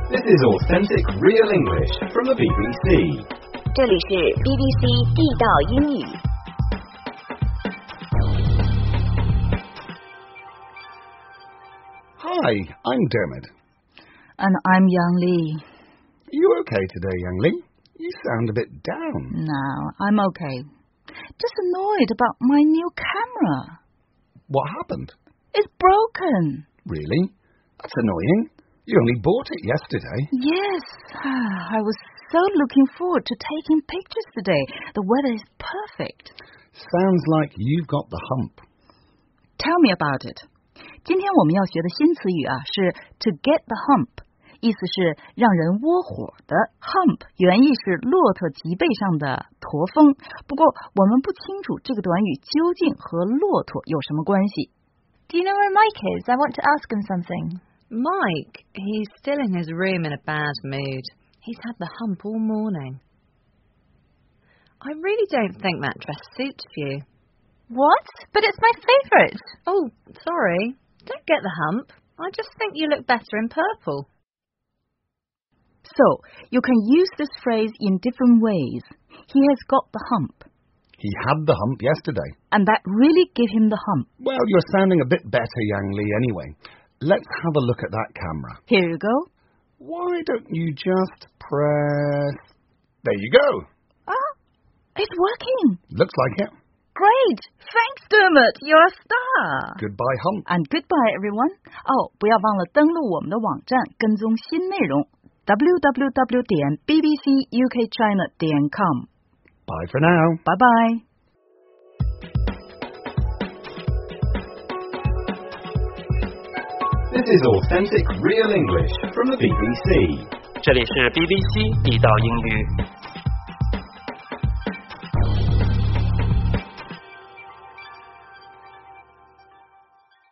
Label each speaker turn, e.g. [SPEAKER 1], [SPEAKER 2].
[SPEAKER 1] This is authentic, real English from the BBC.
[SPEAKER 2] 这里是 BBC 地道英语。
[SPEAKER 3] Hi, I'm Dermot.
[SPEAKER 4] And I'm Yang Li.
[SPEAKER 3] Are you okay today, Yang Li? You sound a bit down.
[SPEAKER 4] No, I'm okay. Just annoyed about my new camera.
[SPEAKER 3] What happened?
[SPEAKER 4] It's broken.
[SPEAKER 3] Really? That's annoying. You only bought it yesterday.
[SPEAKER 4] Yes, I was so looking forward to taking pictures today. The weather is perfect.
[SPEAKER 3] Sounds like you've got the hump.
[SPEAKER 4] Tell me about it. 今天我们要学的新词语是 to get the hump， 意思是让人窝火的。hump 原意是骆驼脊背上的驼峰，不过我们不清楚这个短语究竟和骆驼有什么关系。
[SPEAKER 5] Do you know where Mike is? I want to ask him something.
[SPEAKER 6] Mike? He's still in his room in a bad mood. He's had the hump all morning. I really don't think that dress suits you.
[SPEAKER 5] What? But it's my favourite.
[SPEAKER 6] Oh, sorry. Don't get the hump. I just think you look better in purple.
[SPEAKER 4] So, you can use this phrase in different ways. He has got the hump.
[SPEAKER 3] He had the hump yesterday.
[SPEAKER 4] And that really gave him the hump.
[SPEAKER 3] Well, you're sounding a bit better, Yang Li, anyway. Let's have a look at that camera.
[SPEAKER 4] Here you go.
[SPEAKER 3] Why don't you just press... There you go.
[SPEAKER 4] It's working.
[SPEAKER 3] Looks like it.
[SPEAKER 4] Great. Thanks, Dermot. You're a star.
[SPEAKER 3] Goodbye, hump.
[SPEAKER 4] And goodbye, everyone. 不要忘了登录我们的网站，跟踪新内容 www.bbcukchina.com.
[SPEAKER 3] Bye for now.
[SPEAKER 4] Bye-bye.
[SPEAKER 1] This is authentic, real English from the BBC.
[SPEAKER 7] 这里是 BBC 地道英语。